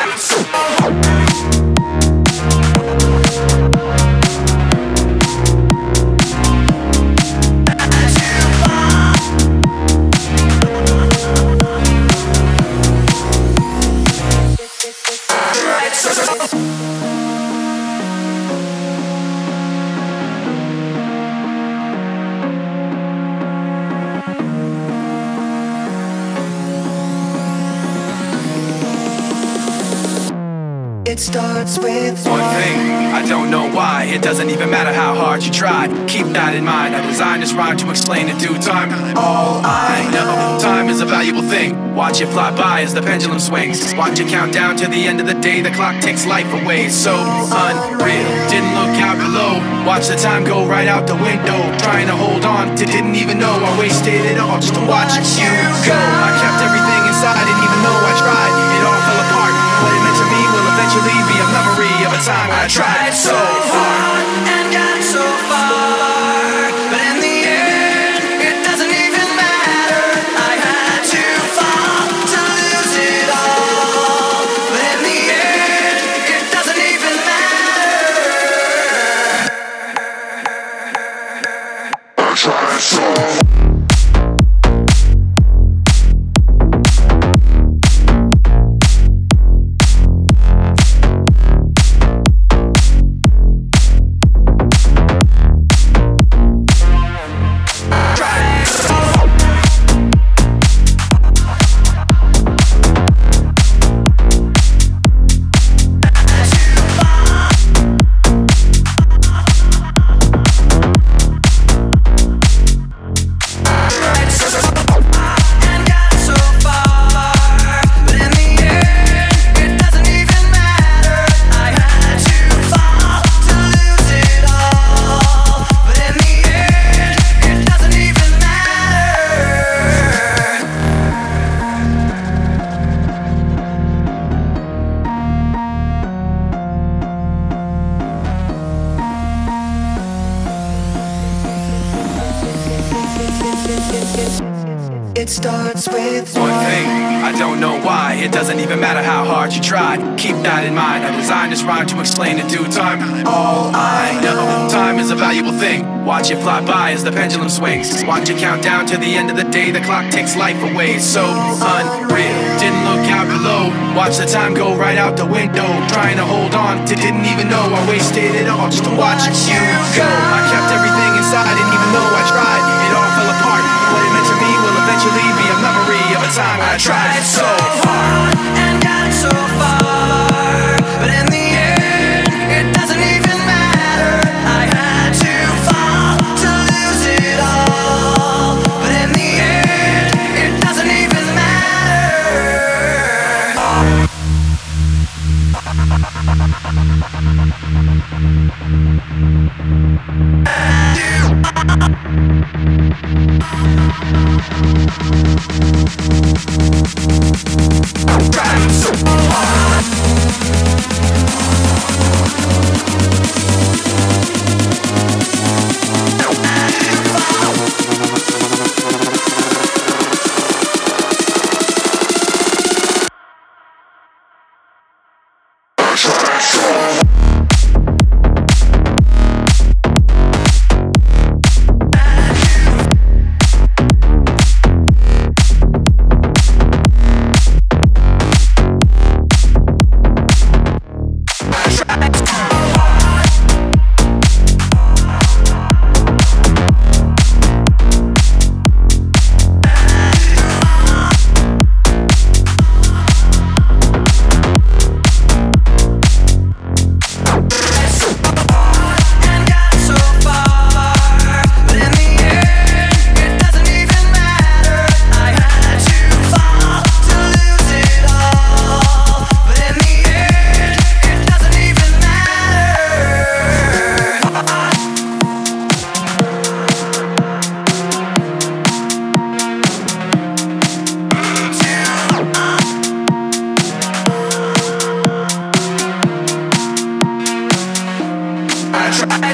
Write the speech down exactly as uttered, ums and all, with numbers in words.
It starts with one thing, I don't know why. It doesn't even matter how hard you try. Keep that in mind, I designed this rhyme to explain in due time. All I know, time is a valuable thing. Watch it fly by as the pendulum swings. Watch it count down to the end of the day. The clock takes life away, so unreal. Didn't look out below, watch the time go right out the window. Trying to hold on to didn't even know I wasted it all just to watch you go. I kept everything inside and even though I tried, it all fell apart. What it meant to me will eventually be a memory of a time when I tried so hard and got so far, but in the end, it doesn't even matter. I had to fall to lose it all, but in the end, it doesn't even matter. I tried so hard. It starts with one thing, I don't know why. It doesn't even matter how hard you tried. Keep that in mind, I designed this rhyme to explain in due time. All I know, time is a valuable thing. Watch it fly by as the pendulum swings. Watch it count down to the end of the day. The clock takes life away, so unreal. Didn't look out below, watch the time go right out the window. Trying to hold on to didn't even know I wasted it all just to watch you go. I kept everything inside and even though I tried, it all fell apart. What it meant to me will eventually be a memory of a time when I tried so hard and got so far, but in the end, it doesn't even matter. I had to fall to lose it all, but in the end, it doesn't even try.